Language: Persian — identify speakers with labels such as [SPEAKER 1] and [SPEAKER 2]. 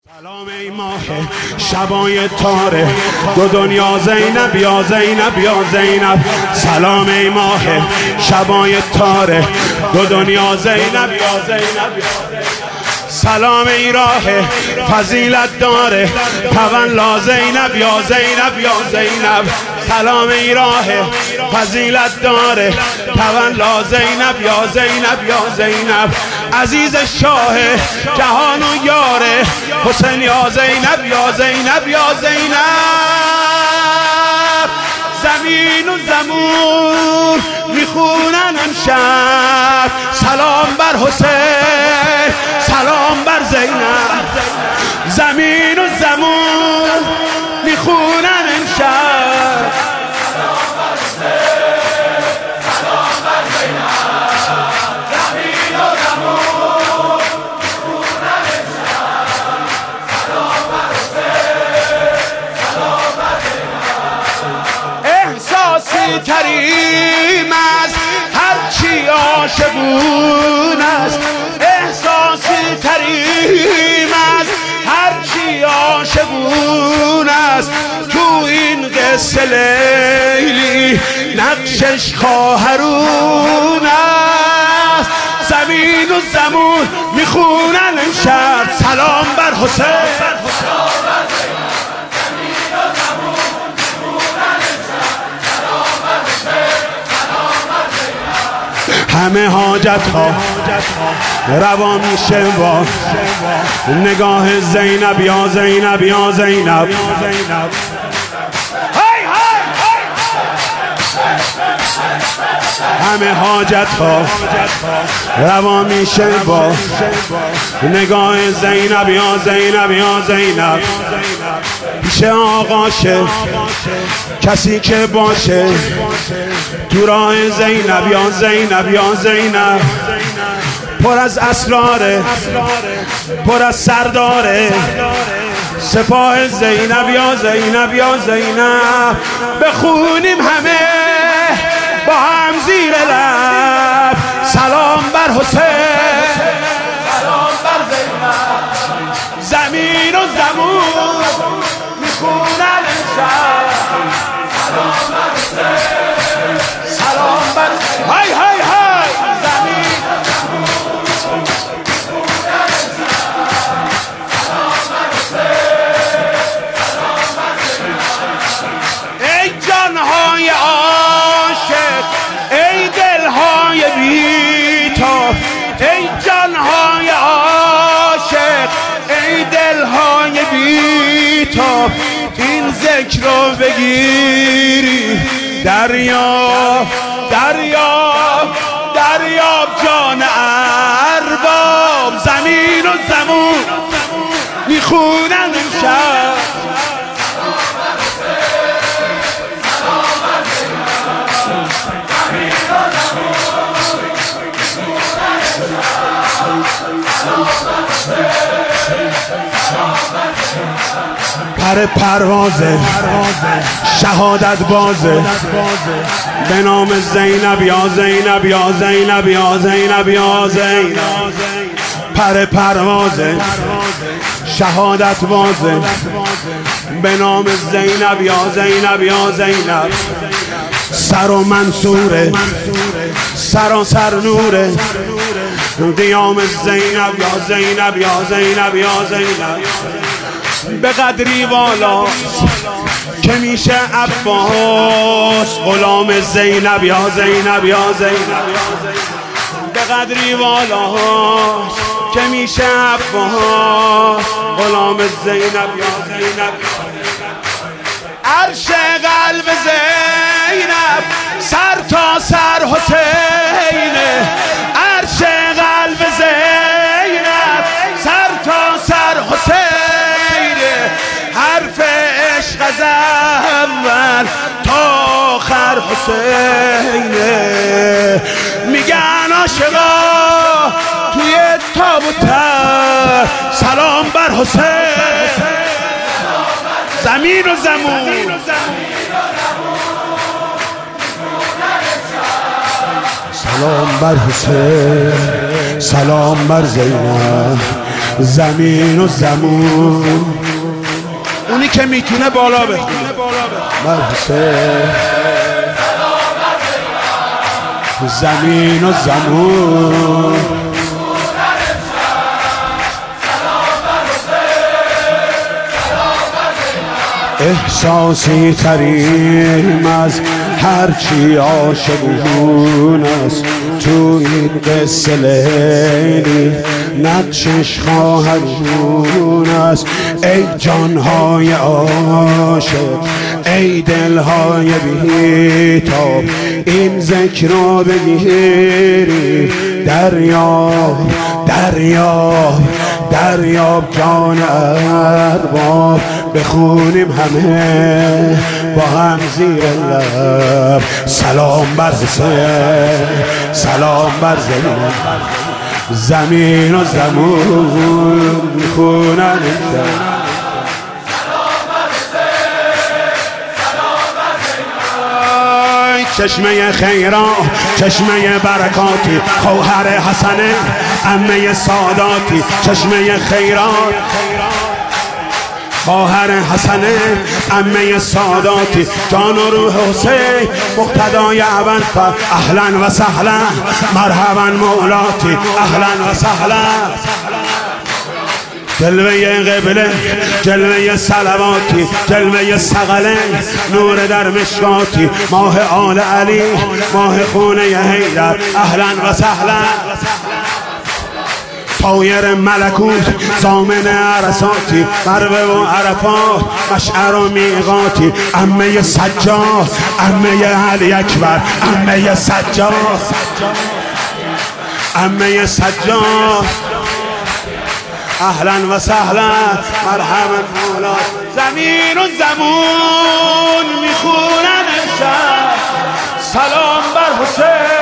[SPEAKER 1] سلام ای ماه شبای تاره دو دنیا زینب یا زینب یا زینب. سلام ای ماه شبای تاره دو دنیا زینب یا زینب. سلام ای راه فضیلت داره تولا زینب یا زینب یا زینب. سلام ای راه فضیلت داره تولا زینب یا زینب یا زینب. عزیز شاه جهان و یاره حسین یا زینب یا زینب یا زینب. زمین و زمون میخونن امشب سلام بر حسین سلام بر زینب. زمین و زمون میخونن امشب سلام بر حسین سلام بر زینب. زمین و زمون میخونن امشب سلام بر حسین سلام بر زینب. احساسی تریم از هرچی عاشقون است. احساسی تریم از هرچی عاشقون است. تو این قصه لیلی نقشش خواهرون است. زمین و زمون میخونن امشب سلام بر حسین. همه حاجت ها روا میشه با نگاه زینب یا زینب یا زینب. همه حاجت ها روا میشه با نگاه زینب یا زینب یا زینب. پیش آقاشه کسی که باشه تو راه زینب یا زینب یا زینب. پر از اسراره پر از سرداره سپاه زینب یا زینب یا زینب. بخونیم همه با هم زیر لب سلام بر حسین سلام بر زینب. زمین و زمون میخونن امشب سلام بر حسین سلام بر های های های. زمین و زمون میخونن امشب سلام بر حسین سلام بر زینب. ای جانهای عاشق ای دلهای بی‌تاب ای جانهای عاشق ای دلهای بی‌تاب. این ذکر رو بگیری دریاب دریاب دریاب جان ارباب. زمین و زمون میخونن امشب پر پروازه شهادت بازه به نام زینب یا زینب یا زینب یا زینب یا زینب. پر پروازه شهادت بازه به نام زینب یا زینب یا زینب. سر و منصوره سراسر نوره قیام زینب یا زینب یا زینب یا زینب. به قدری والا که میشه عباس غلام زینب یا زینب یا زینب. به قدری والا که میشه عباس غلام زینب یا زینب. عرش قلب زینب سر تا سر حسینه. عرش قلب زینب سر تا سر حسینه. حرف عشق از اول تا آخر حسینه. میگن عاشقا توی تابوتر سلام بر حسین. زمین و زمون سلام بر حسین سلام بر زینب. زمین و زمون. اونی که میتونه بالا بخونه بر حسین. زمین و زمون احساسی ترین از هرچی عاشقون است تو این قصه لیلی نقشش خواهرون است. ای جانهای عاشق ای دلهای بی‌تاب این ذکر را بگیریم. دریاب دریاب دریاب جان ارباب بخونیم همه با هم زیر لب. سلام بر حسین سلام بر زمین و زمون میخونن چشمه خیرات چشمه برکاتی خواهر حسنه عمه ساداتی. چشمه خیرات خواهر حسنه عمه ساداتی جان و روح حسین مقتدای ابوالفضل. اهلا و سهلا مرحبا مولاتی اهلا و سهلا. جلوه قبله جلوه صلواتی جلوه ثقله نور در مشکاتی ماه آل علی ماه خونه حیدر اهلا و سهلا. طایر ملکوت زامن عرصاتی مروه و عرفات مشعر و میقاتی عمه سجاد عمه علی اکبر عمه سجاد عمه سجاد اهلا و سهلا مرحبا مولا. زمین و زمون میخونن امشب سلام بر حسین.